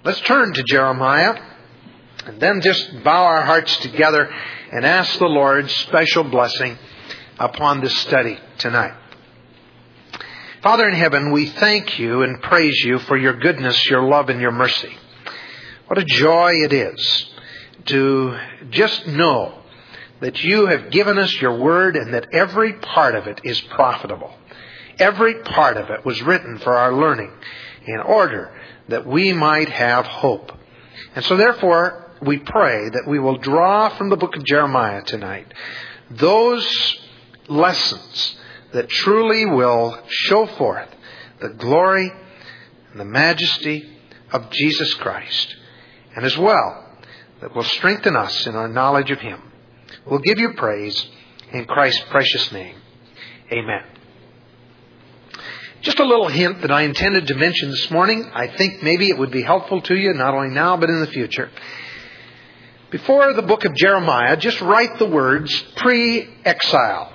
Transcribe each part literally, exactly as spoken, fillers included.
Let's turn to Jeremiah and then just bow our hearts together and ask the Lord's special blessing upon this study tonight. Father in heaven, we thank you and praise you for your goodness, your love, and your mercy. What a joy it is to just know that you have given us your word and that every part of it is profitable. Every part of it was written for our learning in order that we might have hope. And so therefore, we pray that we will draw from the book of Jeremiah tonight those lessons that truly will show forth the glory and the majesty of Jesus Christ, and as well that will strengthen us in our knowledge of Him. We'll give you praise in Christ's precious name. Amen. Just a little hint that I intended to mention this morning. I think maybe it would be helpful to you, not only now but in the future. Before the book of Jeremiah, just write the words pre-exile.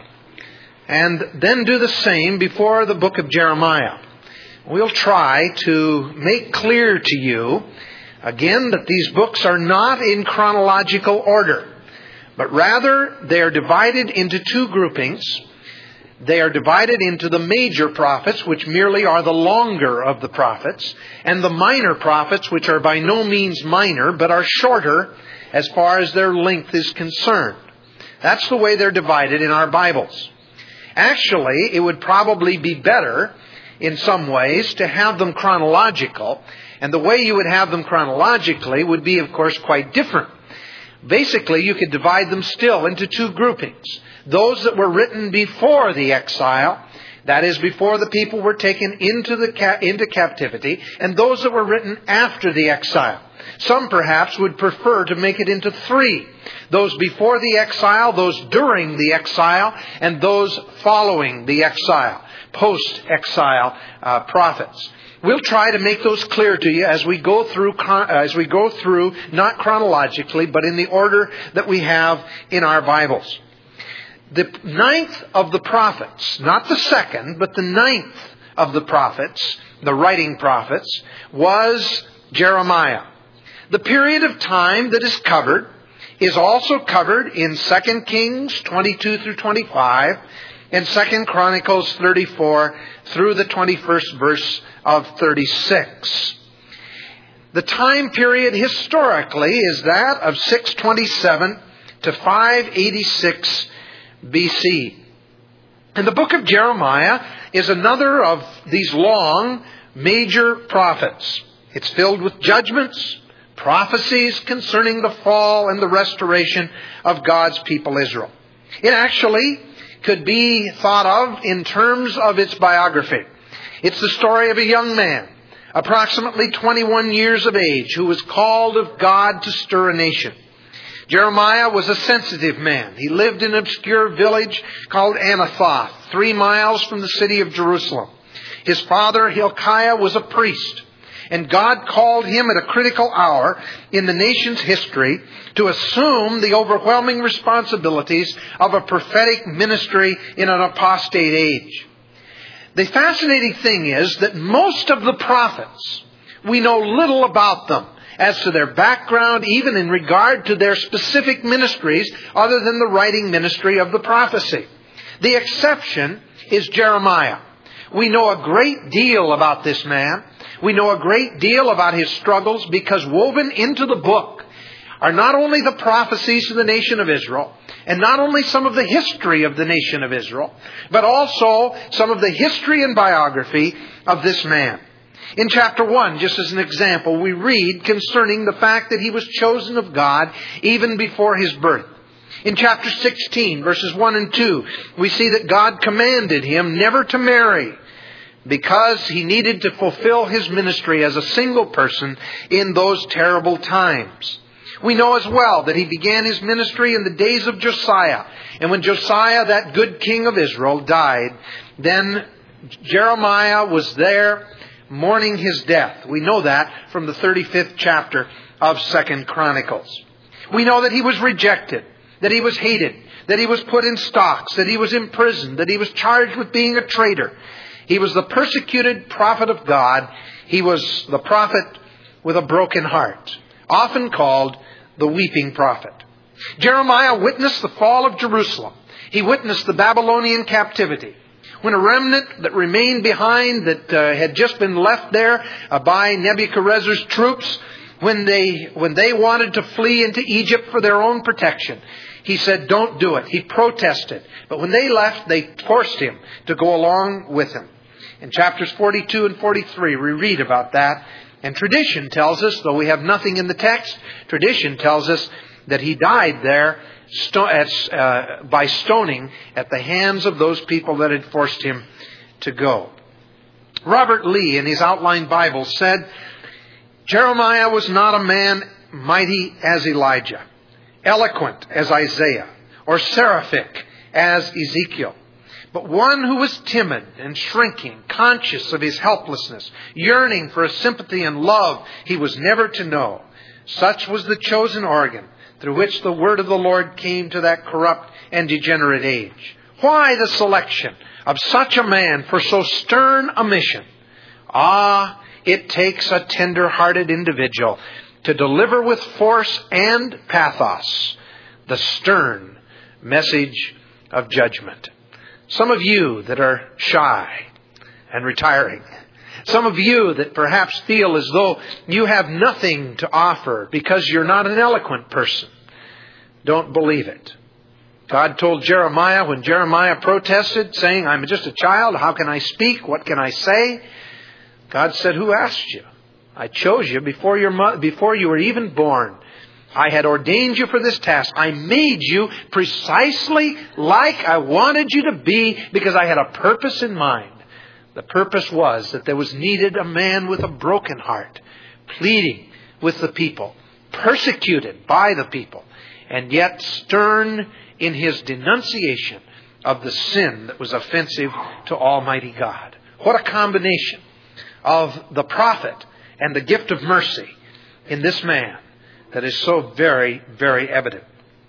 And then do the same before the book of Jeremiah. We'll try to make clear to you, again, that these books are not in chronological order, but rather they are divided into two groupings. They are divided into the major prophets, which merely are the longer of the prophets, and the minor prophets, which are by no means minor, but are shorter as far as their length is concerned. That's the way they're divided in our Bibles. Actually, it would probably be better in some ways to have them chronological. And the way you would have them chronologically would be, of course, quite different. Basically, you could divide them still into two groupings. Those that were written before the exile, that is, before the people were taken into the ca- into captivity, and those that were written after the exile. Some perhaps would prefer to make it into three. Those before the exile, those during the exile, and those following the exile, post-exile uh, prophets. We'll try to make those clear to you as we go through, as we go through, not chronologically, but in the order that we have in our Bibles. The ninth of the prophets, not the second, but the ninth of the prophets, the writing prophets, was Jeremiah. The period of time that is covered is also covered in Second Kings twenty-two through twenty-five and Second Chronicles thirty-four through the twenty-first verse of thirty-six. The time period historically is that of six twenty-seven to five eighty-six B C. And the book of Jeremiah is another of these long major prophets. It's filled with judgments, prophecies concerning the fall and the restoration of God's people Israel. It actually could be thought of in terms of its biography. It's the story of a young man, approximately twenty-one years of age, who was called of God to stir a nation. Jeremiah was a sensitive man. He lived in an obscure village called Anathoth, three miles from the city of Jerusalem. His father, Hilkiah, was a priest. And God called him at a critical hour in the nation's history to assume the overwhelming responsibilities of a prophetic ministry in an apostate age. The fascinating thing is that most of the prophets, we know little about them as to their background, even in regard to their specific ministries, other than the writing ministry of the prophecy. The exception is Jeremiah. We know a great deal about this man. We know a great deal about his struggles because woven into the book are not only the prophecies of the nation of Israel and not only some of the history of the nation of Israel, but also some of the history and biography of this man. In chapter one, just as an example, we read concerning the fact that he was chosen of God even before his birth. In chapter sixteen, verses one and two, we see that God commanded him never to marry, because he needed to fulfill his ministry as a single person in those terrible times. We know as well that he began his ministry in the days of Josiah. And when Josiah, that good king of Israel, died, then Jeremiah was there mourning his death. We know that from the thirty-fifth chapter of Second Chronicles. We know that he was rejected, that he was hated, that he was put in stocks, that he was imprisoned, that he was charged with being a traitor. He was the persecuted prophet of God. He was the prophet with a broken heart, often called the weeping prophet. Jeremiah witnessed the fall of Jerusalem. He witnessed the Babylonian captivity. When a remnant that remained behind, that uh, had just been left there uh, by Nebuchadnezzar's troops, when they when they wanted to flee into Egypt for their own protection, he said, don't do it. He protested. But when they left, they forced him to go along with him. In chapters forty-two and forty-three, we read about that. And tradition tells us, though we have nothing in the text, tradition tells us that he died there sto- at, uh, by stoning at the hands of those people that had forced him to go. Robert Lee, in his Outline Bible, said, Jeremiah was not a man mighty as Elijah, eloquent as Isaiah, or seraphic as Ezekiel, but one who was timid and shrinking, conscious of his helplessness, yearning for a sympathy and love he was never to know. Such was the chosen organ through which the word of the Lord came to that corrupt and degenerate age. Why the selection of such a man for so stern a mission? Ah, it takes a tender-hearted individual to deliver with force and pathos the stern message of judgment. Some of you that are shy and retiring, some of you that perhaps feel as though you have nothing to offer because you're not an eloquent person, don't believe it. God told Jeremiah when Jeremiah protested, saying, I'm just a child, how can I speak, what can I say? God said, who asked you? I chose you before your mo- before you were even born. I had ordained you for this task. I made you precisely like I wanted you to be because I had a purpose in mind. The purpose was that there was needed a man with a broken heart, pleading with the people, persecuted by the people, and yet stern in his denunciation of the sin that was offensive to Almighty God. What a combination of the prophet and the gift of mercy in this man that is so very, very evident.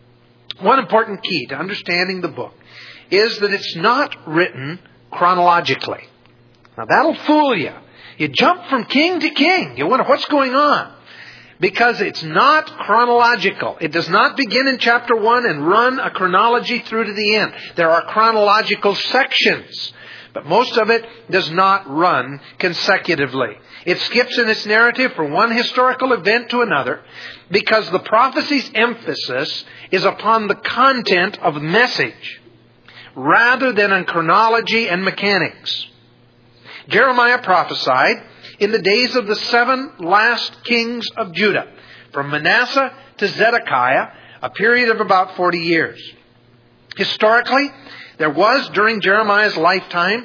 One important key to understanding the book is that it's not written chronologically. Now that'll fool you. You jump from king to king. You wonder what's going on. Because it's not chronological. It does not begin in chapter one and run a chronology through to the end. There are chronological sections, but most of it does not run consecutively. It skips in its narrative from one historical event to another because the prophecy's emphasis is upon the content of the message rather than on chronology and mechanics. Jeremiah prophesied in the days of the seven last kings of Judah, from Manasseh to Zedekiah, a period of about forty years. Historically, there was, during Jeremiah's lifetime,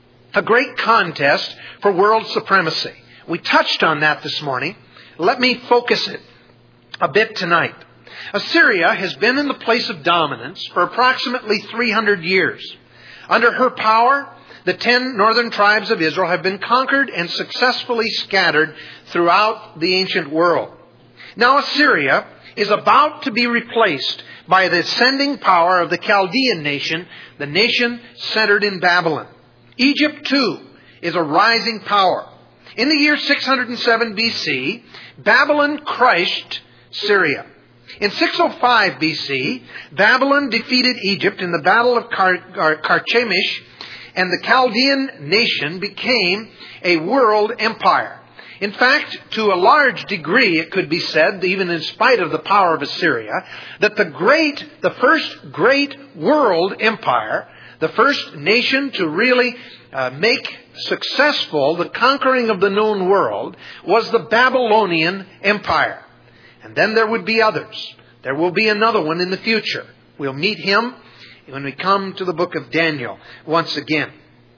a great contest for world supremacy. We touched on that this morning. Let me focus it a bit tonight. Assyria has been in the place of dominance for approximately three hundred years. Under her power, the ten northern tribes of Israel have been conquered and successfully scattered throughout the ancient world. Now Assyria is about to be replaced by the ascending power of the Chaldean nation, the nation centered in Babylon. Egypt, too, is a rising power. In the year six hundred seven B C, Babylon crushed Syria. In six oh five B C, Babylon defeated Egypt in the Battle of Car- Carchemish, and the Chaldean nation became a world empire. In fact, to a large degree, it could be said, even in spite of the power of Assyria, that the great, the first great world empire, the first nation to really uh, make successful the conquering of the known world, was the Babylonian Empire. And then there would be others. There will be another one in the future. We'll meet him when we come to the book of Daniel once again.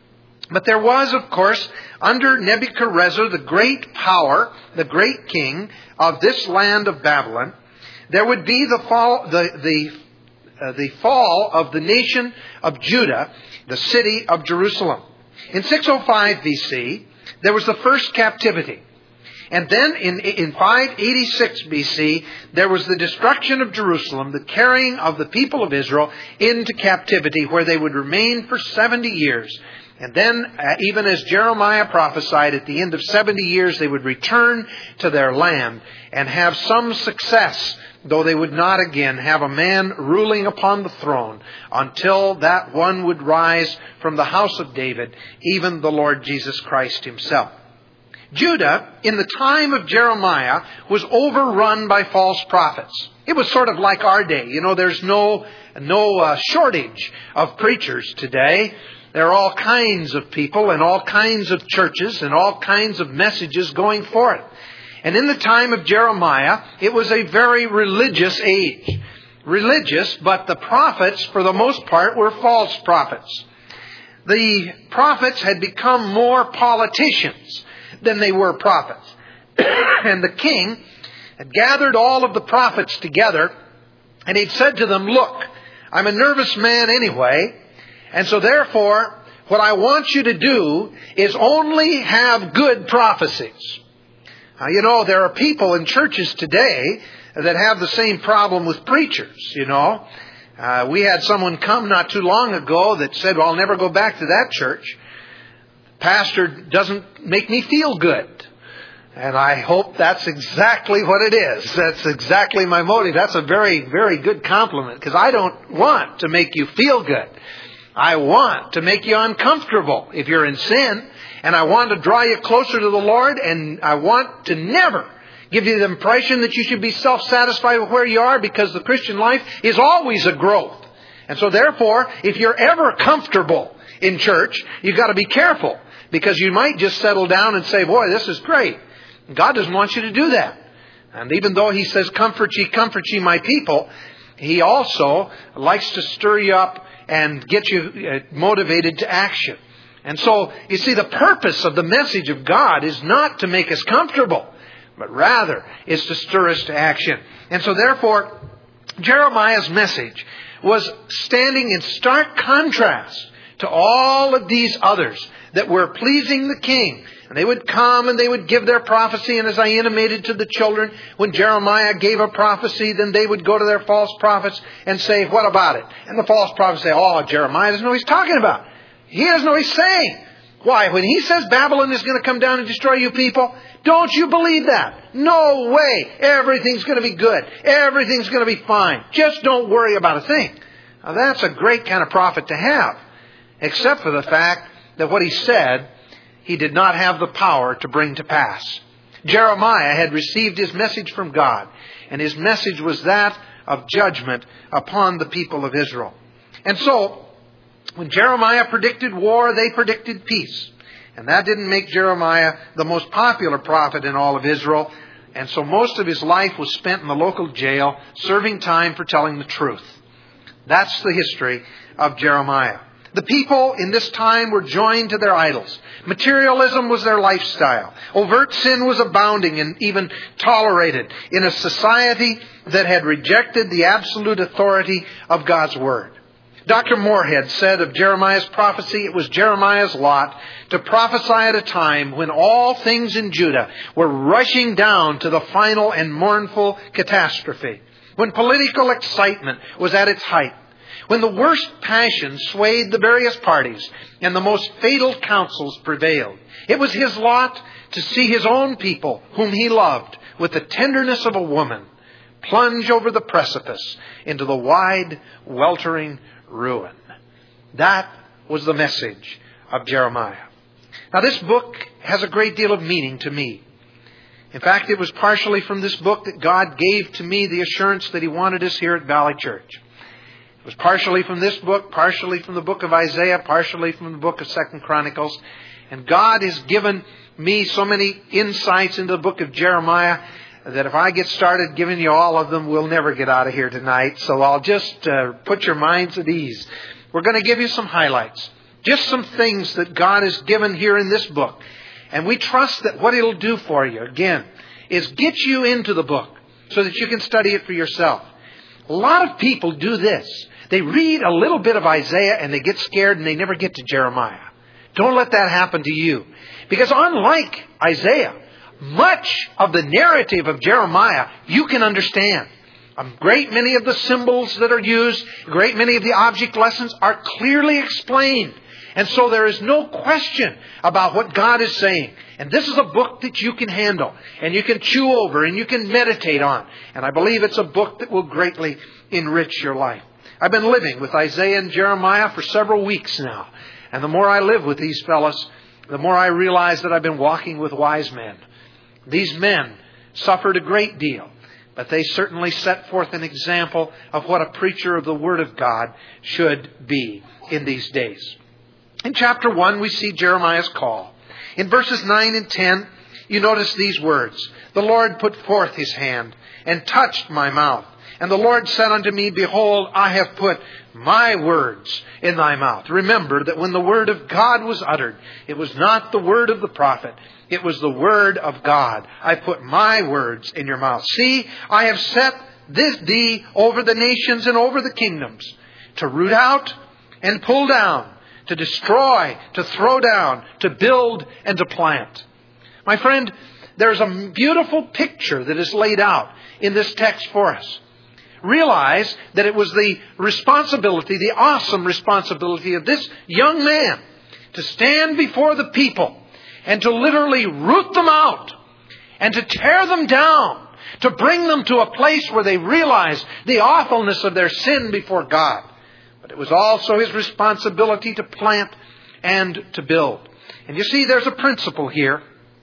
But there was, of course, under Nebuchadnezzar, the great power, the great king of this land of Babylon, there would be the fall, the the, uh, the fall of the nation of Judah, the city of Jerusalem. In six oh five B C, there was the first captivity. And then in, in five eighty-six B C, there was the destruction of Jerusalem, the carrying of the people of Israel into captivity, where they would remain for seventy years. And then, uh, even as Jeremiah prophesied, at the end of seventy years, they would return to their land and have some success, though they would not again have a man ruling upon the throne until that one would rise from the house of David, even the Lord Jesus Christ himself. Judah, in the time of Jeremiah, was overrun by false prophets. It was sort of like our day. You know, there's no, no uh, shortage of preachers today. There are all kinds of people and all kinds of churches and all kinds of messages going forth. And in the time of Jeremiah, it was a very religious age. Religious, but the prophets, for the most part, were false prophets. The prophets had become more politicians than they were prophets. And the king had gathered all of the prophets together, and he'd said to them, look, I'm a nervous man anyway, and so therefore, what I want you to do is only have good prophecies. Now, you know, there are people in churches today that have the same problem with preachers, you know. Uh, we had someone come not too long ago that said, well, I'll never go back to that church. Pastor doesn't make me feel good. And I hope that's exactly what it is. That's exactly my motive. That's a very, very good compliment, because I don't want to make you feel good. I want to make you uncomfortable if you're in sin. And I want to draw you closer to the Lord. And I want to never give you the impression that you should be self-satisfied with where you are, because the Christian life is always a growth. And so therefore, if you're ever comfortable in church, you've got to be careful, because you might just settle down and say, boy, this is great. God doesn't want you to do that. And even though He says, comfort ye, comfort ye, my people, He also likes to stir you up and get you motivated to action. And so, you see, the purpose of the message of God is not to make us comfortable, but rather is to stir us to action. And so therefore, Jeremiah's message was standing in stark contrast to all of these others that were pleasing the king. And they would come and they would give their prophecy. And as I intimated to the children, when Jeremiah gave a prophecy, then they would go to their false prophets and say, what about it? And the false prophets say, oh, Jeremiah doesn't know what he's talking about. He doesn't know what he's saying. Why? When he says Babylon is going to come down and destroy you people, don't you believe that? No way. Everything's going to be good. Everything's going to be fine. Just don't worry about a thing. Now, that's a great kind of prophet to have, except for the fact that what he said, he did not have the power to bring to pass. Jeremiah had received his message from God, and his message was that of judgment upon the people of Israel. And so, when Jeremiah predicted war, they predicted peace. And that didn't make Jeremiah the most popular prophet in all of Israel. And so most of his life was spent in the local jail, serving time for telling the truth. That's the history of Jeremiah. The people in this time were joined to their idols. Materialism was their lifestyle. Overt sin was abounding and even tolerated in a society that had rejected the absolute authority of God's Word. Doctor Moorhead said of Jeremiah's prophecy, it was Jeremiah's lot to prophesy at a time when all things in Judah were rushing down to the final and mournful catastrophe, when political excitement was at its height, when the worst passions swayed the various parties and the most fatal counsels prevailed. It was his lot to see his own people, whom he loved, with the tenderness of a woman, plunge over the precipice into the wide, weltering ruin. That was the message of Jeremiah. Now, this book has a great deal of meaning to me. In fact, it was partially from this book that God gave to me the assurance that He wanted us here at Valley Church. It was partially from this book, partially from the book of Isaiah, partially from the book of Second Chronicles. And God has given me so many insights into the book of Jeremiah that if I get started giving you all of them, we'll never get out of here tonight. So I'll just uh, put your minds at ease. We're going to give you some highlights. Just some things that God has given here in this book. And we trust that what it'll do for you, again, is get you into the book so that you can study it for yourself. A lot of people do this. They read a little bit of Isaiah and they get scared and they never get to Jeremiah. Don't let that happen to you. Because unlike Isaiah, much of the narrative of Jeremiah you can understand. A great many of the symbols that are used, a great many of the object lessons are clearly explained. And so there is no question about what God is saying. And this is a book that you can handle and you can chew over and you can meditate on. And I believe it's a book that will greatly enrich your life. I've been living with Isaiah and Jeremiah for several weeks now. And the more I live with these fellows, the more I realize that I've been walking with wise men. These men suffered a great deal, but they certainly set forth an example of what a preacher of the Word of God should be in these days. In chapter one, we see Jeremiah's call. In verses nine and ten, you notice these words. The Lord put forth His hand and touched my mouth. And the Lord said unto me, Behold, I have put my words in thy mouth. Remember that when the word of God was uttered, it was not the word of the prophet. It was the word of God. I put my words in your mouth. See, I have set this thee over the nations and over the kingdoms, to root out and pull down, to destroy, to throw down, to build and to plant. My friend, there's a beautiful picture that is laid out in this text for us. Realize that it was the responsibility, the awesome responsibility of this young man to stand before the people and to literally root them out and to tear them down, to bring them to a place where they realize the awfulness of their sin before God. But it was also his responsibility to plant and to build. And you see, there's a principle here.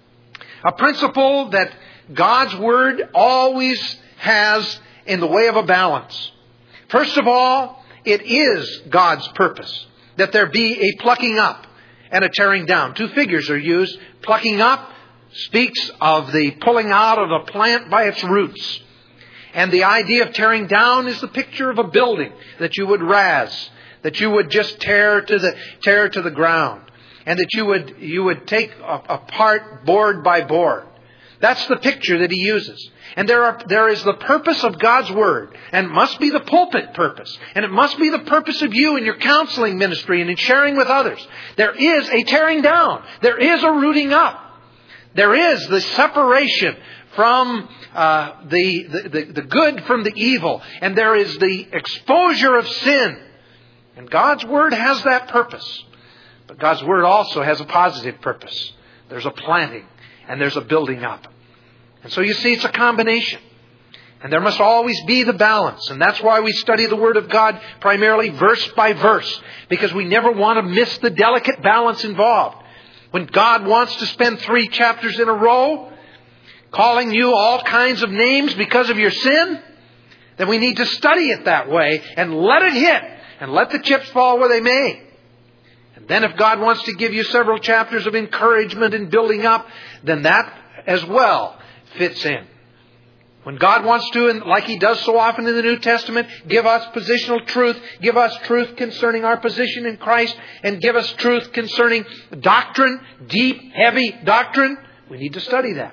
A principle that God's Word always has in the way of a balance. First of all, it is God's purpose that there be a plucking up and a tearing down. Two figures are used. Plucking up speaks of the pulling out of a plant by its roots. And the idea of tearing down is the picture of a building that you would razz, that you would just tear to the tear to the ground, and that you would you would take apart board by board. That's the picture that he uses. And there are there is the purpose of God's Word, and it must be the pulpit purpose, and it must be the purpose of you in your counseling ministry and in sharing with others. There is a tearing down. There is a rooting up. There is the separation from uh, the, the, the, the good from the evil. And there is the exposure of sin. And God's Word has that purpose. But God's Word also has a positive purpose. There's a planting and there's a building up. And so you see, it's a combination. And there must always be the balance. And that's why we study the Word of God primarily verse by verse. Because we never want to miss the delicate balance involved. When God wants to spend three chapters in a row calling you all kinds of names because of your sin, then we need to study it that way and let it hit and let the chips fall where they may. And then if God wants to give you several chapters of encouragement and building up, then that as well fits in. When God wants to, and like He does so often in the New Testament, give us positional truth, give us truth concerning our position in Christ, and give us truth concerning doctrine, deep, heavy doctrine, we need to study that.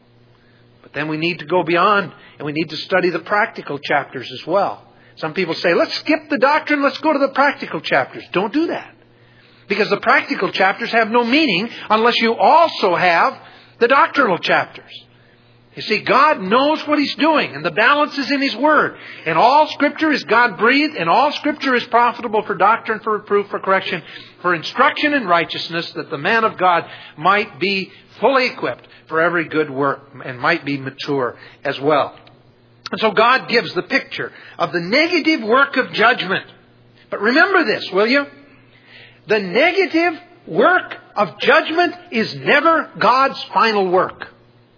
But then we need to go beyond, and we need to study the practical chapters as well. Some people say, let's skip the doctrine, let's go to the practical chapters. Don't do that. Because the practical chapters have no meaning unless you also have the doctrinal chapters. You see, God knows what He's doing, and the balance is in His Word. And all Scripture is God-breathed, and all Scripture is profitable for doctrine, for reproof, for correction, for instruction in righteousness, that the man of God might be fully equipped for every good work and might be mature as well. And so God gives the picture of the negative work of judgment. But remember this, will you? The negative work of judgment is never God's final work.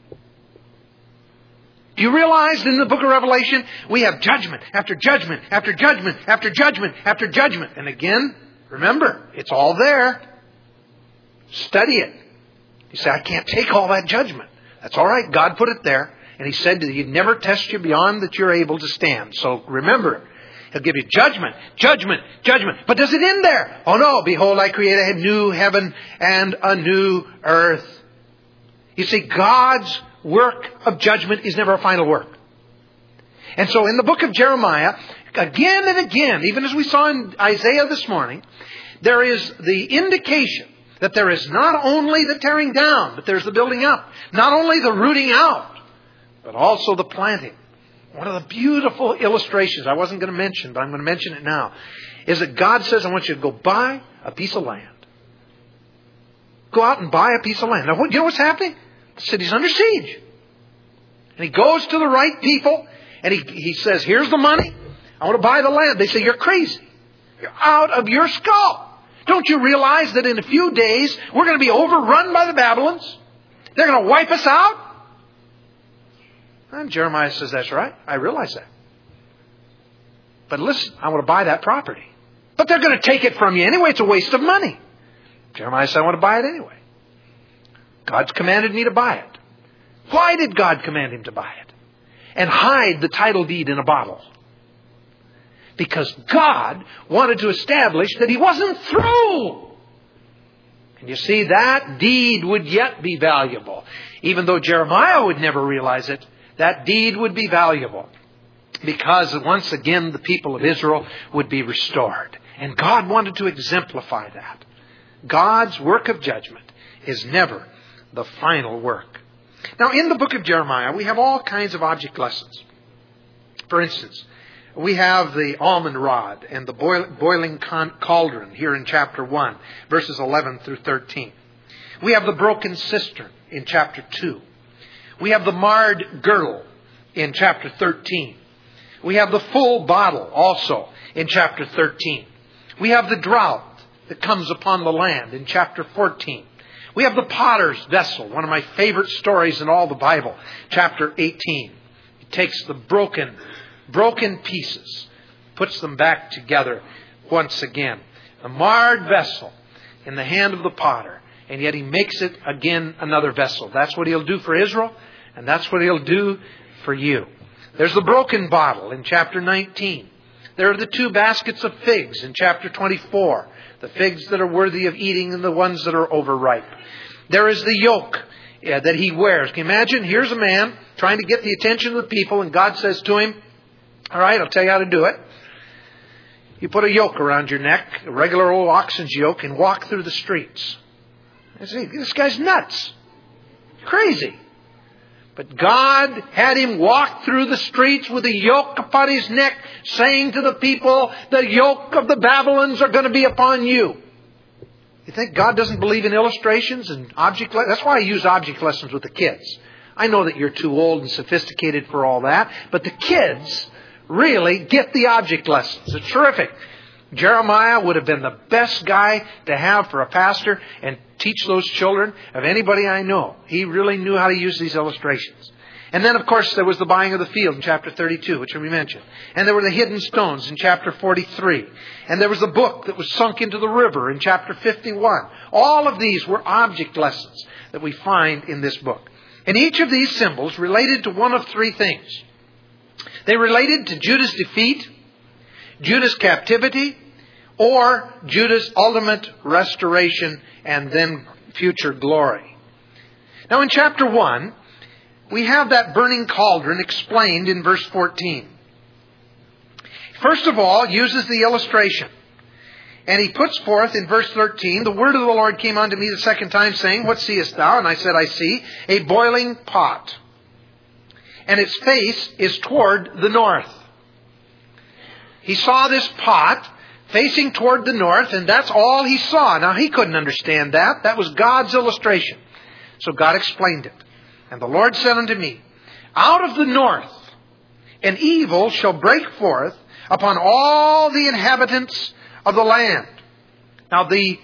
Do you realize in the book of Revelation, we have judgment after judgment after judgment after judgment after judgment. And again, remember, it's all there. Study it. You say, I can't take all that judgment. That's all right. God put it there. And He said that He'd never test you beyond that you're able to stand. So remember, He'll give you judgment, judgment, judgment. But does it end there? Oh no, behold, I create a new heaven and a new earth. You see, God's work of judgment is never a final work. And so in the book of Jeremiah, again and again, even as we saw in Isaiah this morning, there is the indication that there is not only the tearing down, but there's the building up. Not only the rooting out, but also the planting. One of the beautiful illustrations I wasn't going to mention, but I'm going to mention it now, is that God says, I want you to go buy a piece of land. Go out and buy a piece of land. Now, you know what's happening? The city's under siege. And he goes to the right people and he, he says, here's the money. I want to buy the land. They say, you're crazy. You're out of your skull. Don't you realize that in a few days we're going to be overrun by the Babylons? They're going to wipe us out? And Jeremiah says, that's right. I realize that. But listen, I want to buy that property. But they're going to take it from you anyway. It's a waste of money. Jeremiah said, I want to buy it anyway. God's commanded me to buy it. Why did God command him to buy it? And hide the title deed in a bottle? Because God wanted to establish that he wasn't through. And you see, that deed would yet be valuable. Even though Jeremiah would never realize it, that deed would be valuable. Because once again, the people of Israel would be restored. And God wanted to exemplify that. God's work of judgment is never the final work. Now, in the book of Jeremiah, we have all kinds of object lessons. For instance, we have the almond rod and the boiling cauldron here in chapter one, verses eleven through thirteen. We have the broken cistern in chapter two. We have the marred girdle in chapter thirteen. We have the full bottle also in chapter thirteen. We have the drought that comes upon the land in chapter fourteen. We have the potter's vessel, one of my favorite stories in all the Bible, chapter eighteen. He takes the broken, broken pieces, puts them back together once again. A marred vessel in the hand of the potter, and yet he makes it again another vessel. That's what he'll do for Israel, and that's what he'll do for you. There's the broken bottle in chapter nineteen. There are the two baskets of figs in chapter twenty-four. The figs that are worthy of eating and the ones that are overripe. There is the yoke yeah, that he wears. Can you imagine? Here's a man trying to get the attention of the people, and God says to him, all right, I'll tell you how to do it. You put a yoke around your neck, a regular old oxen's yoke, and walk through the streets. I say, this guy's nuts. Crazy. But God had him walk through the streets with a yoke upon his neck, saying to the people, the yoke of the Babylons are going to be upon you. You think God doesn't believe in illustrations and object lessons? That's why I use object lessons with the kids. I know that you're too old and sophisticated for all that, but the kids really get the object lessons. It's terrific. Jeremiah would have been the best guy to have for a pastor and teach those children of anybody I know. He really knew how to use these illustrations. And then, of course, there was the buying of the field in chapter thirty-two, which we mentioned. And there were the hidden stones in chapter forty-three. And there was the book that was sunk into the river in chapter fifty-one. All of these were object lessons that we find in this book. And each of these symbols related to one of three things. They related to Judah's defeat, Judah's captivity, or Judah's ultimate restoration and then future glory. Now in chapter one, we have that burning cauldron explained in verse fourteen. First of all, uses the illustration. And he puts forth in verse thirteen, the word of the Lord came unto me the second time, saying, what seest thou? And I said, I see a boiling pot. And its face is toward the north. He saw this pot facing toward the north, and that's all he saw. Now, he couldn't understand that. That was God's illustration. So God explained it. And the Lord said unto me, out of the north an evil shall break forth upon all the inhabitants of the land. Now, the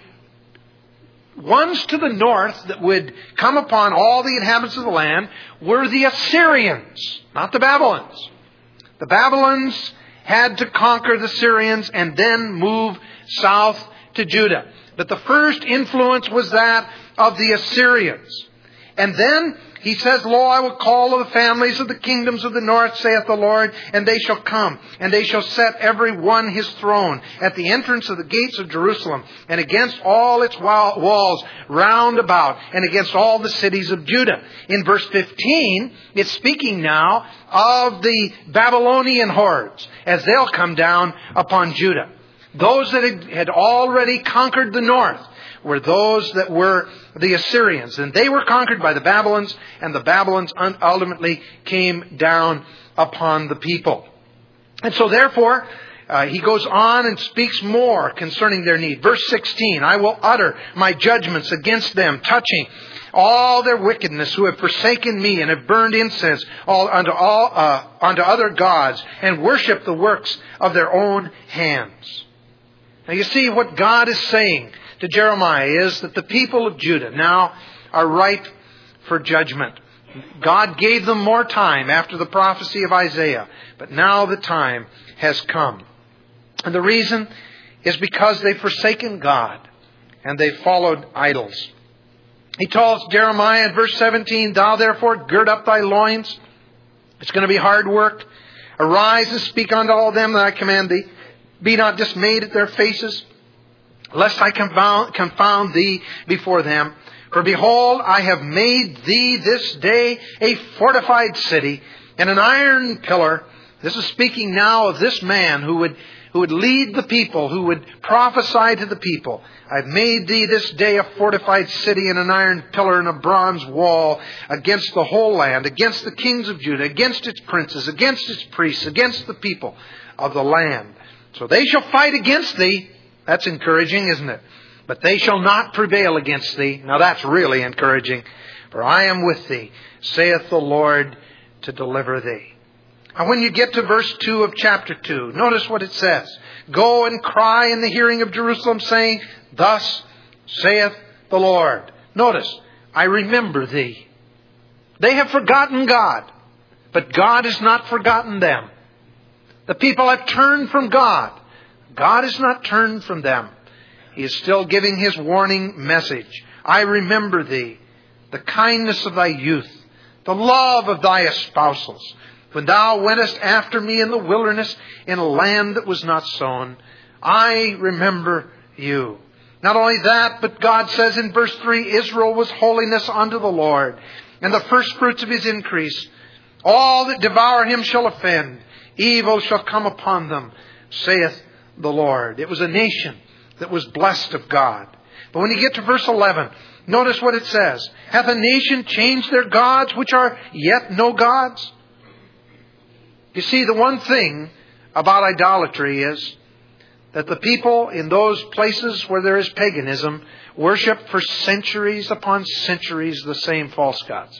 ones to the north that would come upon all the inhabitants of the land were the Assyrians, not the Babylons. The Babylons had to conquer the Syrians and then move south to Judah. But the first influence was that of the Assyrians. And then he says, lo, I will call the families of the kingdoms of the north, saith the Lord, and they shall come, and they shall set every one his throne at the entrance of the gates of Jerusalem, and against all its walls round about, and against all the cities of Judah. In verse fifteen, it's speaking now of the Babylonian hordes, as they'll come down upon Judah. Those that had already conquered the north were those that were the Assyrians. And they were conquered by the Babylons, and the Babylons ultimately came down upon the people. And so therefore, Uh, he goes on and speaks more concerning their need. Verse sixteen, I will utter my judgments against them, touching all their wickedness, who have forsaken me and have burned incense all unto all uh, unto other gods, and worship the works of their own hands. Now you see, what God is saying to Jeremiah is that the people of Judah now are ripe for judgment. God gave them more time after the prophecy of Isaiah, but now the time has come. And the reason is because they've forsaken God and they've followed idols. He tells Jeremiah in verse seventeen, Thou therefore gird up thy loins. It's going to be hard work. Arise and speak unto all them that I command thee. Be not dismayed at their faces, lest I confound, confound thee before them. For behold, I have made thee this day a fortified city and an iron pillar. This is speaking now of this man who would who would lead the people, who would prophesy to the people. I've made thee this day a fortified city and an iron pillar and a bronze wall against the whole land, against the kings of Judah, against its princes, against its priests, against the people of the land. So they shall fight against thee. That's encouraging, isn't it? But they shall not prevail against thee. Now that's really encouraging. For I am with thee, saith the Lord, to deliver thee. And when you get to verse two of chapter two, notice what it says. Go and cry in the hearing of Jerusalem, saying, Thus saith the Lord. Notice, I remember thee. They have forgotten God, but God has not forgotten them. The people have turned from God. God has not turned from them. He is still giving His warning message. I remember thee, the kindness of thy youth, the love of thy espousals, when thou wentest after me in the wilderness, in a land that was not sown. I remember you. Not only that, but God says in verse three, Israel was holiness unto the Lord, and the firstfruits of His increase. All that devour him shall offend. Evil shall come upon them, saith the Lord. It was a nation that was blessed of God. But when you get to verse eleven, notice what it says. Hath a nation changed their gods, which are yet no gods? You see, the one thing about idolatry is that the people in those places where there is paganism worship for centuries upon centuries the same false gods.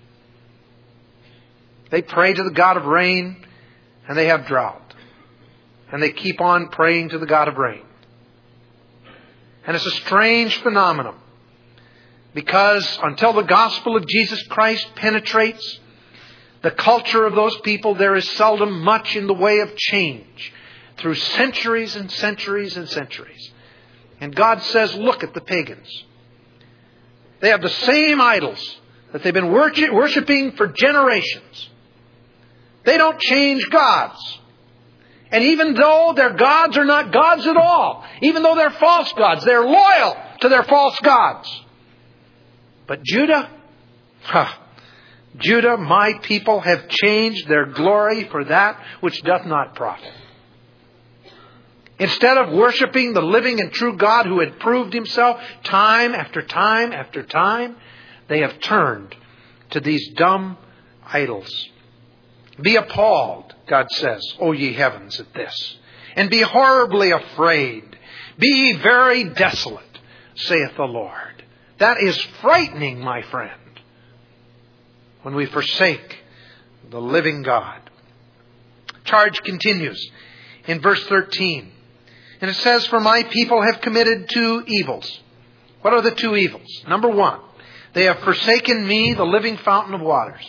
They pray to the God of rain and they have drought. And they keep on praying to the God of rain. And it's a strange phenomenon, because until the gospel of Jesus Christ penetrates the culture of those people, there is seldom much in the way of change through centuries and centuries and centuries. And God says, look at the pagans. They have the same idols that they've been worshiping for generations. They don't change gods. And even though their gods are not gods at all, even though they're false gods, they're loyal to their false gods. But Judah, huh, Judah, my people, have changed their glory for that which doth not profit. Instead of worshiping the living and true God who had proved Himself time after time after time, they have turned to these dumb idols. Be appalled, God says, O ye heavens, at this, and be horribly afraid. Be ye very desolate, saith the Lord. That is frightening, my friend, when we forsake the living God. Charge continues in verse thirteen. And it says, For my people have committed two evils. What are the two evils? Number one, they have forsaken me, the living fountain of waters.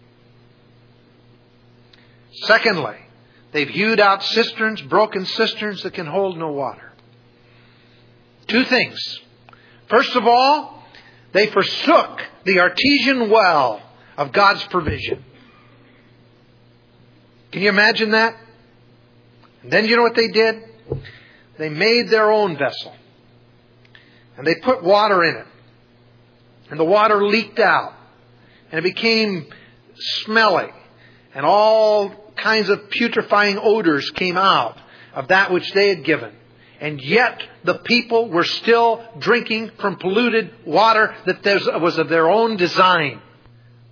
Secondly, they've hewed out cisterns, broken cisterns that can hold no water. Two things. First of all, they forsook the artesian well of God's provision. Can you imagine that? And then you know what they did? They made their own vessel. And they put water in it. And the water leaked out. And it became smelly. And all kinds of putrefying odors came out of that which they had given. And yet the people were still drinking from polluted water that was of their own design,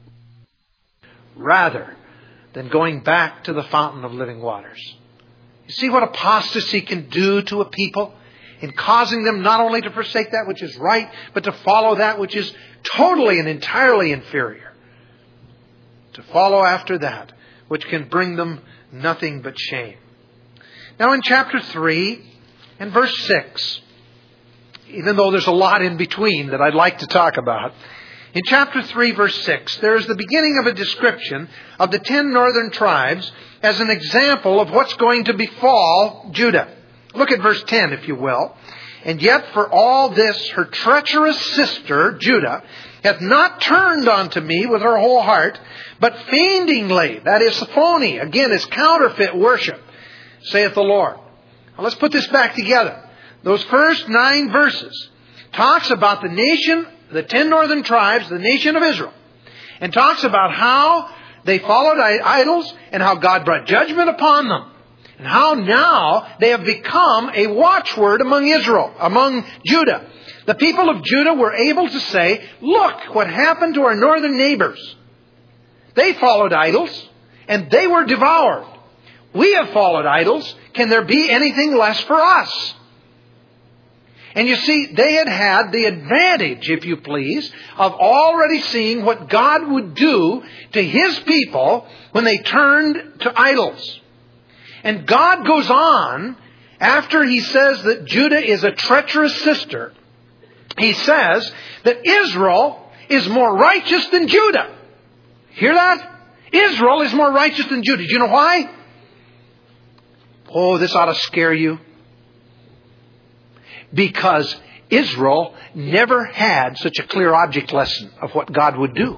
rather than going back to the fountain of living waters. You You see what apostasy can do to a people in causing them not only to forsake that which is right, but to follow that which is totally and entirely inferior. To follow after that which can bring them nothing but shame. Now in chapter three and verse six, even though there's a lot in between that I'd like to talk about, in chapter three verse six, there is the beginning of a description of the ten northern tribes as an example of what's going to befall Judah. Look at verse ten, if you will. And yet for all this, her treacherous sister, Judah, hath not turned unto me with her whole heart, but feigningly, that is phony, again, is counterfeit worship, saith the Lord. Now let's put this back together. Those first nine verses talks about the nation, the ten northern tribes, the nation of Israel, and talks about how they followed idols and how God brought judgment upon them. And how now they have become a watchword among Israel, among Judah. The people of Judah were able to say, look what happened to our northern neighbors. They followed idols and they were devoured. We have followed idols. Can there be anything less for us? And you see, they had had the advantage, if you please, of already seeing what God would do to His people when they turned to idols. And God goes on, after He says that Judah is a treacherous sister, He says that Israel is more righteous than Judah. Hear that? Israel is more righteous than Judah. Do you know why? Oh, this ought to scare you. Because Israel never had such a clear object lesson of what God would do.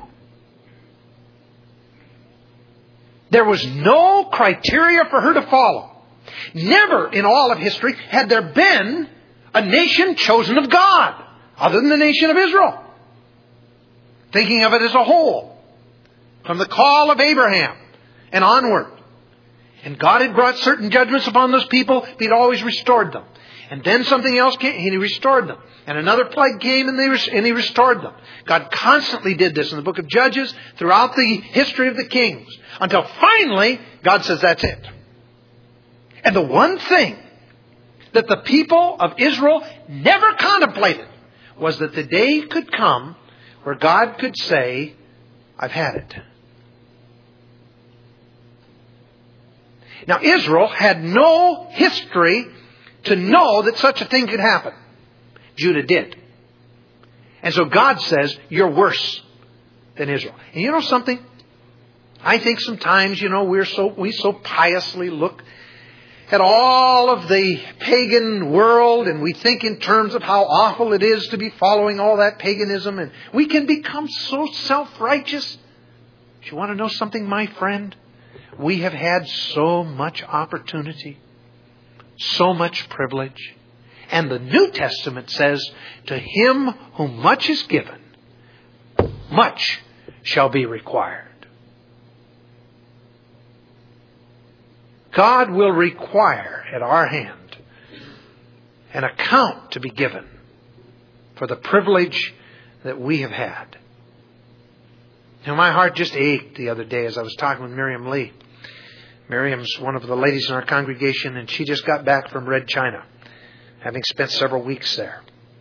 There was no criteria for her to follow. Never in all of history had there been a nation chosen of God other than the nation of Israel. Thinking of it as a whole. From the call of Abraham and onward. And God had brought certain judgments upon those people. He'd always restored them. And then something else came and He restored them. And another plague came and, they, and He restored them. God constantly did this in the book of Judges throughout the history of the kings. Until finally, God says that's it. And the one thing that the people of Israel never contemplated was that the day could come where God could say, I've had it. Now Israel had no history to know that such a thing could happen. Judah did. And so God says, you're worse than Israel. And you know something? I think sometimes, you know, we're so, we so piously look at all of the pagan world and we think in terms of how awful it is to be following all that paganism, and we can become so self-righteous. Do you want to know something, my friend? We have had so much opportunity. So much privilege. And the New Testament says, to him whom much is given, much shall be required. God will require at our hand an account to be given for the privilege that we have had. Now, my heart just ached the other day as I was talking with Miriam Lee. Miriam's one of the ladies in our congregation, and she just got back from Red China, having spent several weeks there.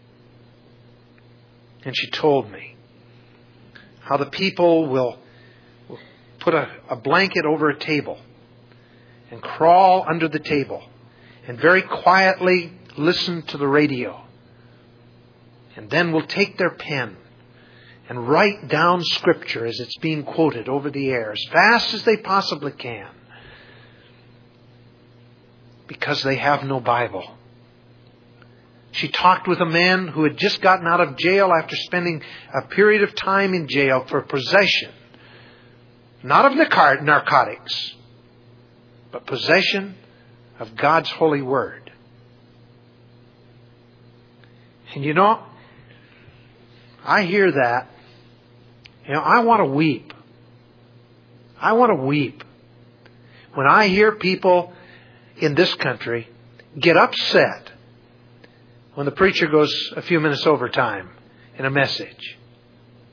And she told me how the people will, will put a, a blanket over a table and crawl under the table and very quietly listen to the radio. And then will take their pen and write down Scripture as it's being quoted over the air as fast as they possibly can. Because they have no Bible. She talked with a man who had just gotten out of jail after spending a period of time in jail for possession. Not of narcotics, but possession of God's holy word. And you know, I hear that. You know, I want to weep. I want to weep when I hear people in this country get upset when the preacher goes a few minutes over time in a message.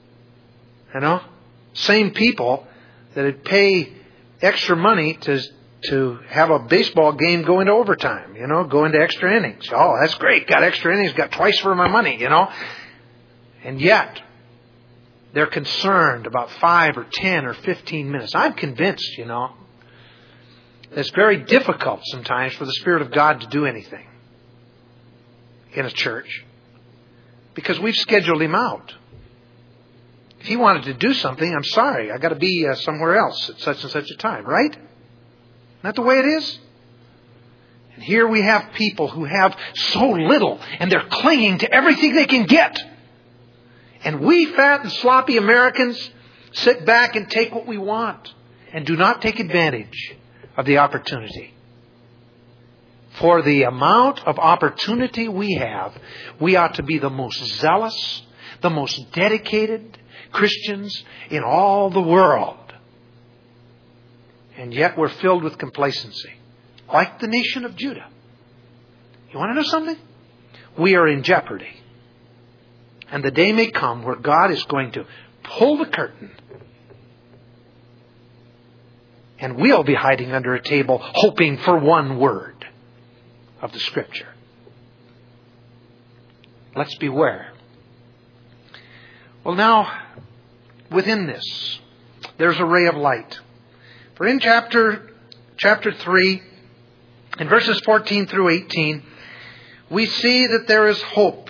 You know? Same people that would pay extra money to to have a baseball game go into overtime, you know, go into extra innings. Oh, that's great. Got extra innings, got twice for my money, you know. And yet, they're concerned about five or ten or fifteen minutes. I'm convinced, you know, it's very difficult sometimes for the Spirit of God to do anything in a church because we've scheduled Him out. If He wanted to do something, I'm sorry, I've got to be uh, somewhere else at such and such a time, right? Isn't that the way it is? And here we have people who have so little and they're clinging to everything they can get. And we fat and sloppy Americans sit back and take what we want and do not take advantage of the opportunity. For the amount of opportunity we have, we ought to be the most zealous, the most dedicated Christians in all the world. And yet we're filled with complacency, like the nation of Judah. You want to know something? We are in jeopardy. And the day may come where God is going to pull the curtain and we'll be hiding under a table hoping for one word of the Scripture. Let's beware. Well, now, within this, there's a ray of light. For in chapter, chapter three, in verses fourteen through eighteen, we see that there is hope.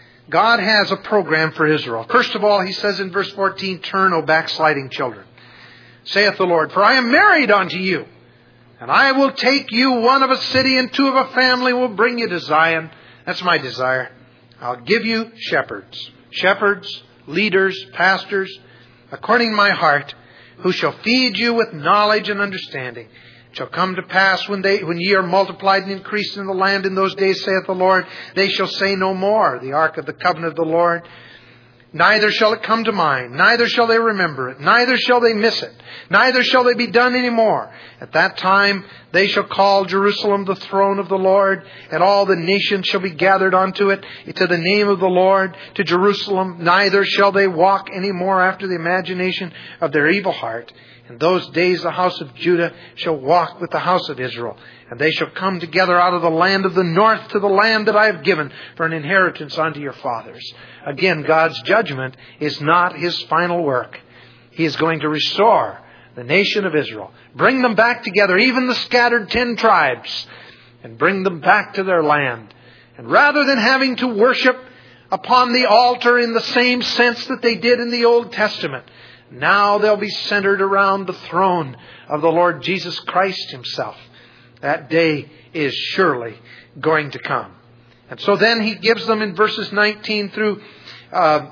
God has a program for Israel. First of all, He says in verse fourteen, "Turn, O backsliding children, saith the Lord, for I am married unto you, and I will take you one of a city and two of a family, will bring you to Zion." That's my desire. I'll give you shepherds, shepherds, leaders, pastors, according to my heart, who shall feed you with knowledge and understanding. It shall come to pass when they, when ye are multiplied and increased in the land in those days, saith the Lord, they shall say no more, the ark of the covenant of the Lord. Neither shall it come to mind, neither shall they remember it, neither shall they miss it, neither shall they be done any more. At that time they shall call Jerusalem the throne of the Lord, and all the nations shall be gathered unto it, to the name of the Lord, to Jerusalem. Neither shall they walk any more after the imagination of their evil heart. In those days the house of Judah shall walk with the house of Israel, and they shall come together out of the land of the north to the land that I have given for an inheritance unto your fathers. Again, God's judgment is not His final work. He is going to restore the nation of Israel, bring them back together, even the scattered ten tribes, and bring them back to their land. And rather than having to worship upon the altar in the same sense that they did in the Old Testament, now they'll be centered around the throne of the Lord Jesus Christ Himself. That day is surely going to come. And so then He gives them in verses nineteen through uh,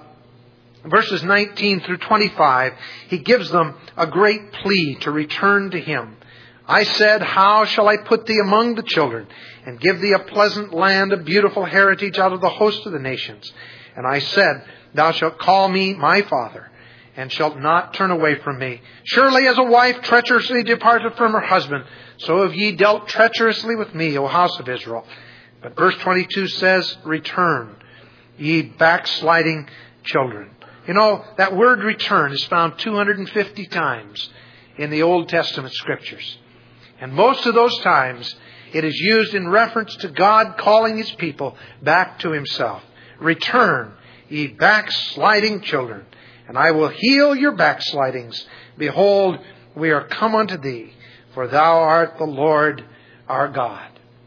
verses nineteen through twenty-five. He gives them a great plea to return to Him. I said, how shall I put thee among the children, and give thee a pleasant land, a beautiful heritage out of the host of the nations? And I said, thou shalt call me my father, and shalt not turn away from me. Surely as a wife treacherously departed from her husband, so have ye dealt treacherously with me, O house of Israel. But verse twenty-two says, return, ye backsliding children. You know, that word return is found two hundred fifty times in the Old Testament Scriptures. And most of those times, it is used in reference to God calling His people back to Himself. Return, ye backsliding children, and I will heal your backslidings. Behold, we are come unto thee, for thou art the Lord our God.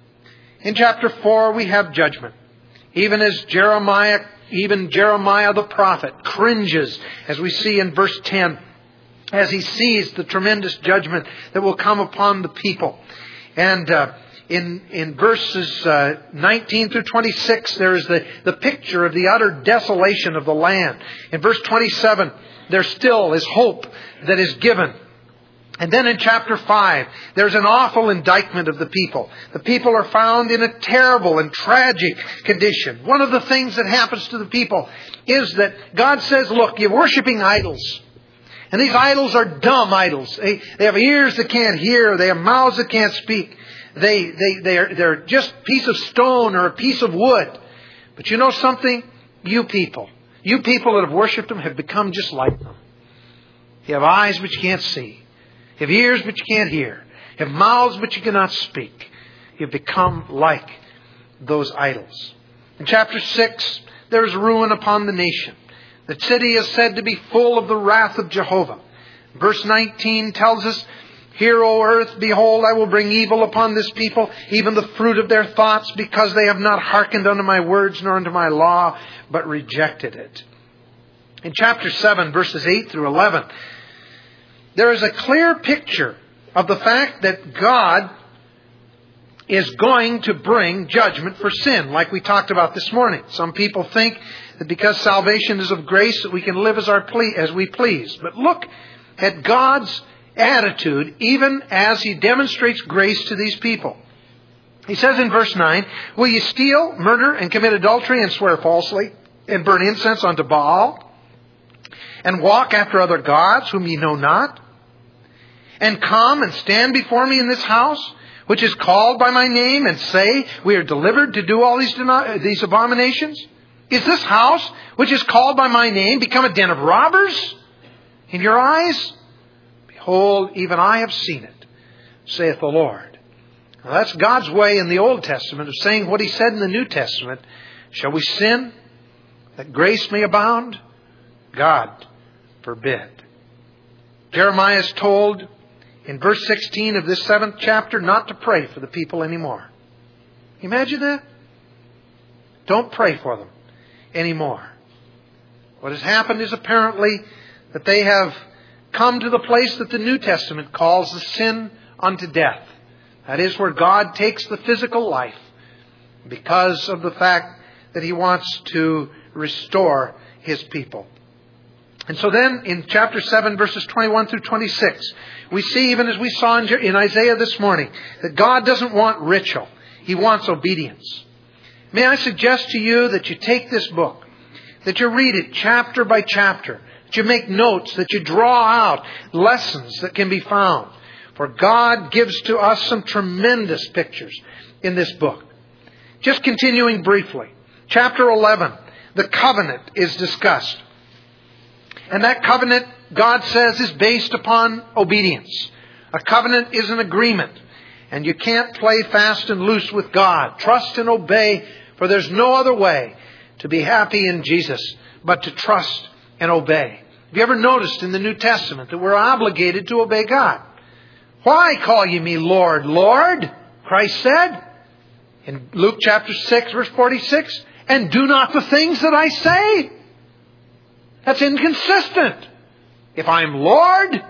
In chapter four, we have judgment. Even as Jeremiah, even Jeremiah the prophet cringes, as we see in verse ten, as he sees the tremendous judgment that will come upon the people. And uh, in in verses uh, nineteen through twenty-six, there is the, the picture of the utter desolation of the land. In verse twenty-seven, there still is hope that is given. And then in chapter five, there's an awful indictment of the people. The people are found in a terrible and tragic condition. One of the things that happens to the people is that God says, look, you're worshiping idols. And these idols are dumb idols. They, they have ears that can't hear. They have mouths that can't speak. They, they, they're, they're just a piece of stone or a piece of wood. But you know something? You people, you people that have worshipped them have become just like them. You have eyes but you can't see. You have ears but you can't hear. You have mouths, but you cannot speak. You've become like those idols. In chapter six, there is ruin upon the nation. The city is said to be full of the wrath of Jehovah. Verse nineteen tells us, Hear, O earth, behold, I will bring evil upon this people, even the fruit of their thoughts, because they have not hearkened unto my words, nor unto my law, but rejected it. In chapter seven, verses eight through eleven, there is a clear picture of the fact that God is going to bring judgment for sin, like we talked about this morning. Some people think that because salvation is of grace, that we can live as, our ple- as we please. But look at God's attitude, even as He demonstrates grace to these people. He says in verse nine, Will ye steal, murder, and commit adultery, and swear falsely, and burn incense unto Baal, and walk after other gods, whom ye know not, and come and stand before me in this house, which is called by my name, and say, We are delivered to do all these, these abominations? Is this house, which is called by my name, become a den of robbers in your eyes? Behold, even I have seen it, saith the Lord. Now that's God's way in the Old Testament of saying what He said in the New Testament. Shall we sin that grace may abound? God forbid. Jeremiah is told in verse sixteen of this seventh chapter not to pray for the people anymore. Imagine that? Don't pray for them anymore. What has happened is apparently that they have come to the place that the New Testament calls the sin unto death. That is where God takes the physical life because of the fact that He wants to restore His people. And so then in chapter seven, verses twenty-one through twenty-six, we see, even as we saw in Isaiah this morning, that God doesn't want ritual. He wants obedience. May I suggest to you that you take this book, that you read it chapter by chapter, that you make notes, that you draw out lessons that can be found. For God gives to us some tremendous pictures in this book. Just continuing briefly. Chapter eleven, the covenant is discussed. And that covenant, God says, is based upon obedience. A covenant is an agreement. And you can't play fast and loose with God. Trust and obey, for there's no other way to be happy in Jesus but to trust and obey. Have you ever noticed in the New Testament that we're obligated to obey God? Why call ye me Lord, Lord? Christ said in Luke chapter six, verse forty-six, and do not the things that I say. That's inconsistent. If I'm Lord,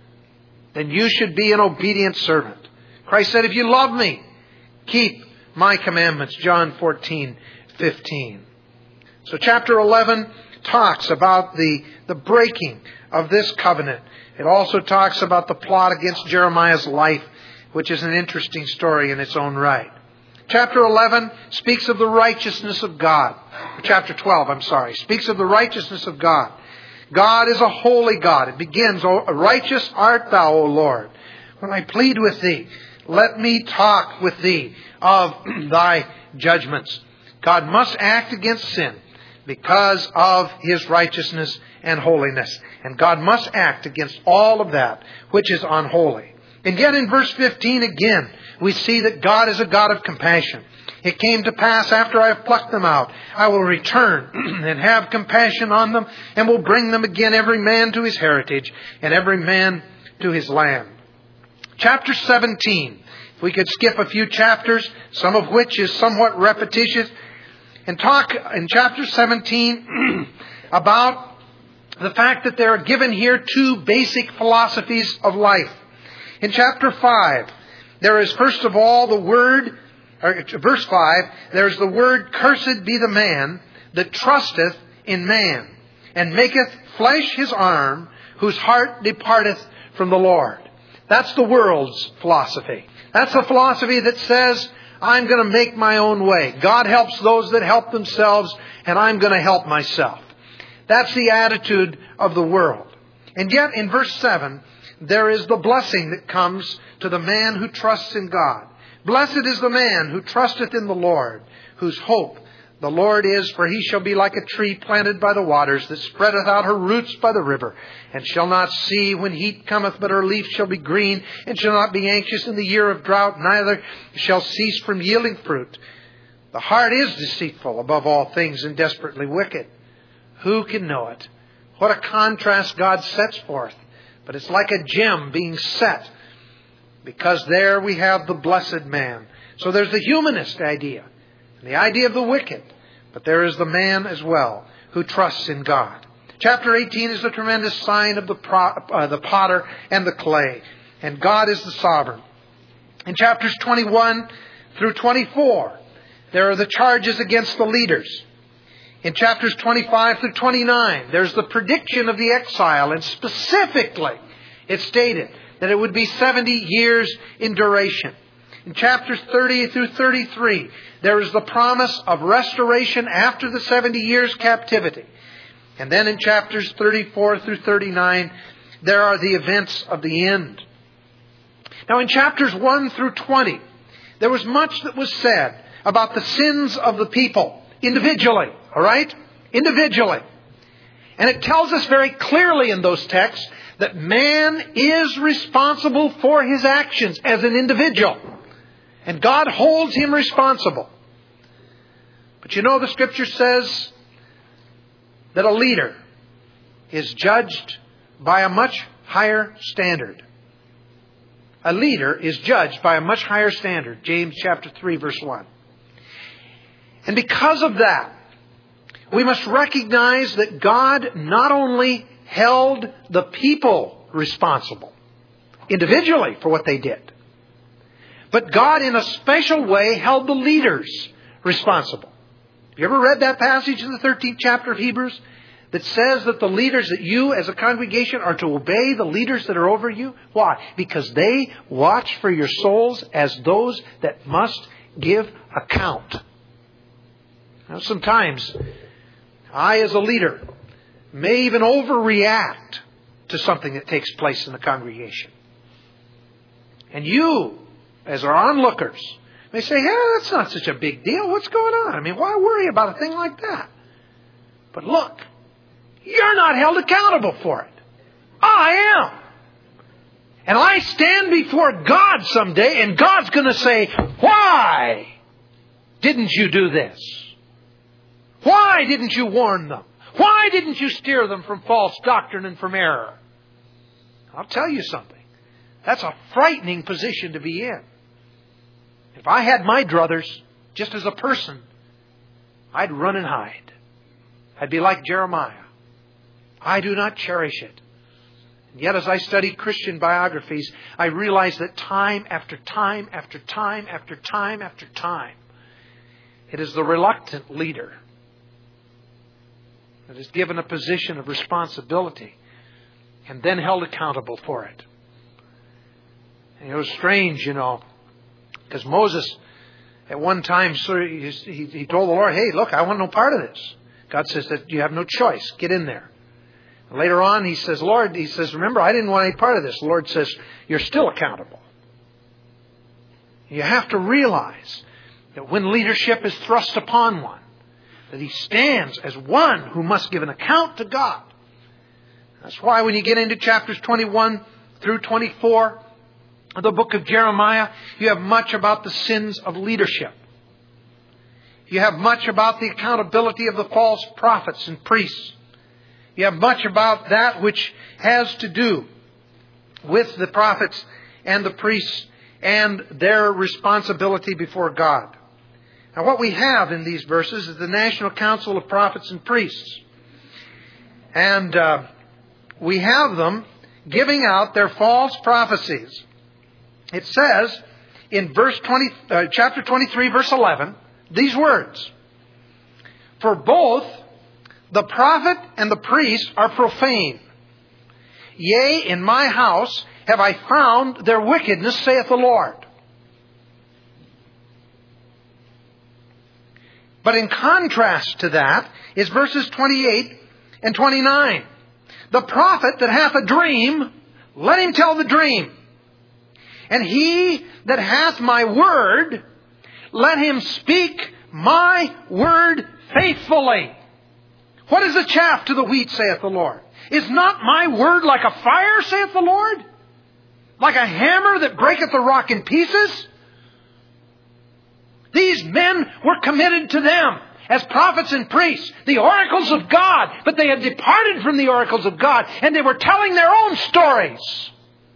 then you should be an obedient servant. Christ said, if you love me, keep my commandments. John fourteen fifteen. So chapter eleven talks about the, the breaking of this covenant. It also talks about the plot against Jeremiah's life, which is an interesting story in its own right. Chapter eleven speaks of the righteousness of God. Chapter twelve, I'm sorry, speaks of the righteousness of God. God is a holy God. It begins, O righteous art thou, O Lord. When I plead with thee, let me talk with thee of thy judgments. God must act against sin because of His righteousness and holiness. And God must act against all of that which is unholy. And yet in verse fifteen again, we see that God is a God of compassion. It came to pass after I have plucked them out, I will return and have compassion on them and will bring them again, every man to his heritage and every man to his land. Chapter seventeen. If we could skip a few chapters, some of which is somewhat repetitious, and talk in chapter seventeen about the fact that there are given here two basic philosophies of life. In chapter five, there is first of all the word, or verse five, there is the word, cursed be the man that trusteth in man, and maketh flesh his arm, whose heart departeth from the Lord. That's the world's philosophy. That's the philosophy that says, I'm going to make my own way. God helps those that help themselves, and I'm going to help myself. That's the attitude of the world. And yet in verse seven, there is the blessing that comes to the man who trusts in God. Blessed is the man who trusteth in the Lord, whose hope The Lord is, for He shall be like a tree planted by the waters, that spreadeth out her roots by the river, and shall not see when heat cometh, but her leaf shall be green, and shall not be anxious in the year of drought, neither shall cease from yielding fruit. The heart is deceitful above all things, and desperately wicked. Who can know it? What a contrast God sets forth. But it's like a gem being set, because there we have the blessed man. So there's the humanist idea, the idea of the wicked. But there is the man as well who trusts in God. Chapter eighteen is the tremendous sign of the, pro, uh, the potter and the clay. And God is the sovereign. In chapters twenty-one through twenty-four, there are the charges against the leaders. In chapters twenty-five through twenty-nine, there's the prediction of the exile. And specifically, it's stated that it would be seventy years in duration. In chapters thirty through thirty-three, there is the promise of restoration after the seventy years captivity. And then in chapters thirty-four through thirty-nine, there are the events of the end. Now in chapters one through twenty, there was much that was said about the sins of the people, individually, all right? Individually. And it tells us very clearly in those texts that man is responsible for his actions as an individual. And God holds him responsible. But you know, the Scripture says that a leader is judged by a much higher standard. A leader is judged by a much higher standard. James chapter three, verse one. And because of that, we must recognize that God not only held the people responsible individually for what they did, but God, in a special way, held the leaders responsible. Have you ever read that passage in the thirteenth chapter of Hebrews that says that the leaders, that you as a congregation are to obey the leaders that are over you? Why? Because they watch for your souls as those that must give account. Now, sometimes I, as a leader, may even overreact to something that takes place in the congregation. And you, as our onlookers, may say, yeah, that's not such a big deal. What's going on? I mean, why worry about a thing like that? But look, you're not held accountable for it. I am. And I stand before God someday, and God's going to say, why didn't you do this? Why didn't you warn them? Why didn't you steer them from false doctrine and from error? I'll tell you something. That's a frightening position to be in. If I had my druthers, just as a person, I'd run and hide. I'd be like Jeremiah. I do not cherish it. And yet as I study Christian biographies, I realize that time after time after time after time after time, it is the reluctant leader that is given a position of responsibility and then held accountable for it. And it was strange, you know, because Moses, at one time, he, he told the Lord, hey, look, I want no part of this. God says that you have no choice. Get in there. And later on, he says, Lord, he says, remember, I didn't want any part of this. The Lord says, you're still accountable. You have to realize that when leadership is thrust upon one, that he stands as one who must give an account to God. That's why when you get into chapters twenty-one through twenty-four of the book of Jeremiah, you have much about the sins of leadership. You have much about the accountability of the false prophets and priests. You have much about that which has to do with the prophets and the priests and their responsibility before God. Now, what we have in these verses is the National Council of Prophets and Priests. And uh, we have them giving out their false prophecies. It says in verse twenty, uh, chapter twenty-three, verse eleven, these words, for both the prophet and the priest are profane. Yea, in my house have I found their wickedness, saith the Lord. But in contrast to that is verses twenty-eight and twenty-nine. The prophet that hath a dream, let him tell the dream. And he that hath my word, let him speak my word faithfully. What is the chaff to the wheat, saith the Lord? Is not my word like a fire, saith the Lord? Like a hammer that breaketh the rock in pieces? These men were committed to them as prophets and priests, the oracles of God, but they had departed from the oracles of God, and they were telling their own stories.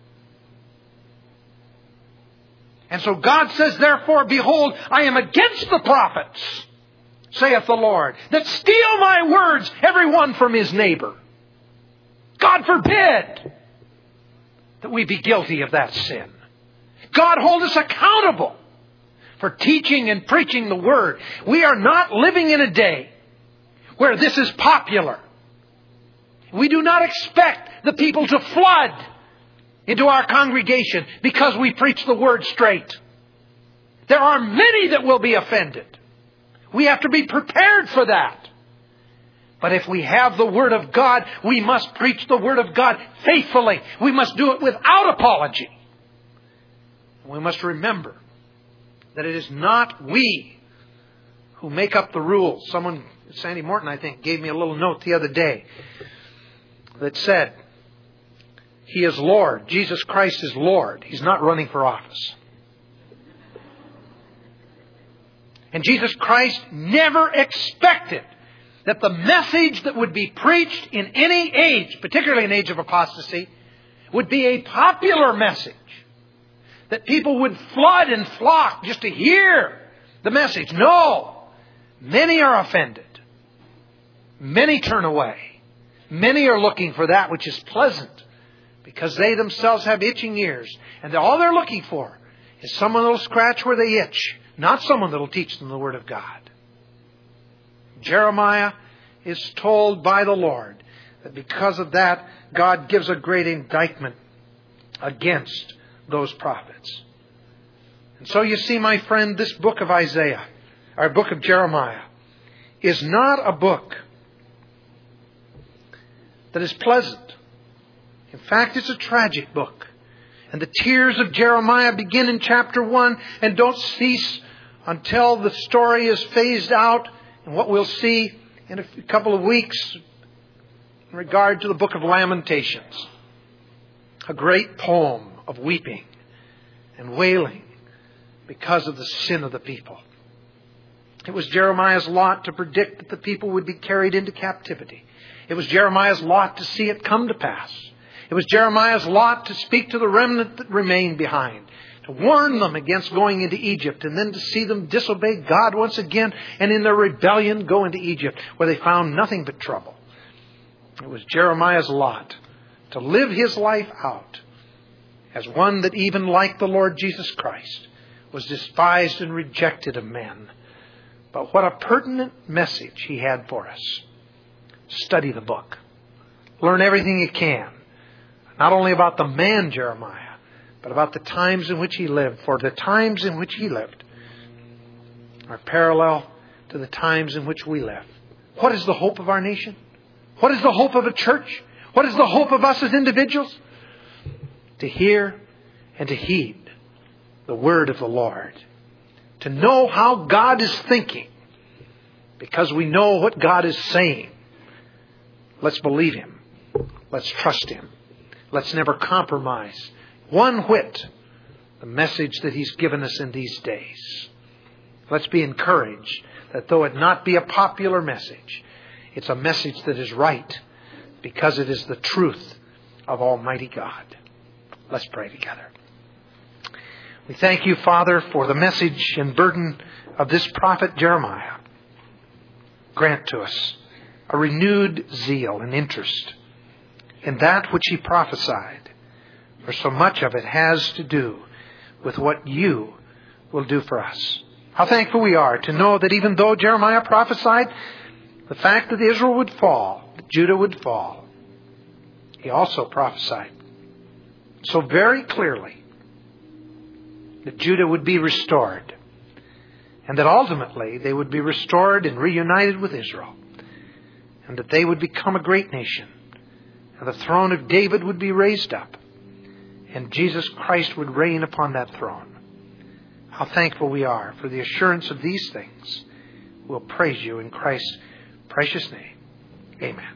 And so God says, therefore, behold, I am against the prophets, saith the Lord, that steal my words, every one from his neighbor. God forbid that we be guilty of that sin. God hold us accountable for teaching and preaching the Word. We are not living in a day where this is popular. We do not expect the people to flood into our congregation because we preach the Word straight. There are many that will be offended. We have to be prepared for that. But if we have the Word of God, we must preach the Word of God faithfully. We must do it without apology. We must remember that it is not we who make up the rules. Someone, Sandy Morton, I think, gave me a little note the other day that said, He is Lord. Jesus Christ is Lord. He's not running for office. And Jesus Christ never expected that the message that would be preached in any age, particularly an age of apostasy, would be a popular message. That people would flood and flock just to hear the message. No! Many are offended. Many turn away. Many are looking for that which is pleasant, because they themselves have itching ears. And all they're looking for is someone that will scratch where they itch, not someone that will teach them the Word of God. Jeremiah is told by the Lord that because of that, God gives a great indictment against those prophets. And so you see, my friend, this book of Isaiah, our book of Jeremiah, is not a book that is pleasant. In fact, it's a tragic book. And the tears of Jeremiah begin in chapter one and don't cease until the story is phased out. And what we'll see in a couple of weeks in regard to the book of Lamentations. A great poem of weeping and wailing because of the sin of the people. It was Jeremiah's lot to predict that the people would be carried into captivity. It was Jeremiah's lot to see it come to pass. It was Jeremiah's lot to speak to the remnant that remained behind, to warn them against going into Egypt, and then to see them disobey God once again and in their rebellion go into Egypt, where they found nothing but trouble. It was Jeremiah's lot to live his life out as one that, even like the Lord Jesus Christ, was despised and rejected of men. But what a pertinent message he had for us. Study the book. Learn everything you can. Not only about the man Jeremiah, but about the times in which he lived. For the times in which he lived are parallel to the times in which we live. What is the hope of our nation? What is the hope of a church? What is the hope of us as individuals? To hear and to heed the word of the Lord. To know how God is thinking. Because we know what God is saying. Let's believe Him. Let's trust Him. Let's never compromise one whit the message that He's given us in these days. Let's be encouraged that though it not be a popular message, it's a message that is right because it is the truth of Almighty God. Let's pray together. We thank You, Father, for the message and burden of this prophet Jeremiah. Grant to us a renewed zeal and interest in that which he prophesied, for so much of it has to do with what You will do for us. How thankful we are to know that even though Jeremiah prophesied the fact that Israel would fall, that Judah would fall, he also prophesied so very clearly that Judah would be restored, and that ultimately they would be restored and reunited with Israel, and that they would become a great nation, and the throne of David would be raised up, and Jesus Christ would reign upon that throne. How thankful we are for the assurance of these things will praise you in Christ's precious name. Amen.